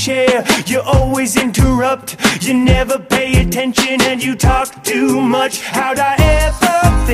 share. You always interrupt, you never pay attention, and you talk too much. How'd I ever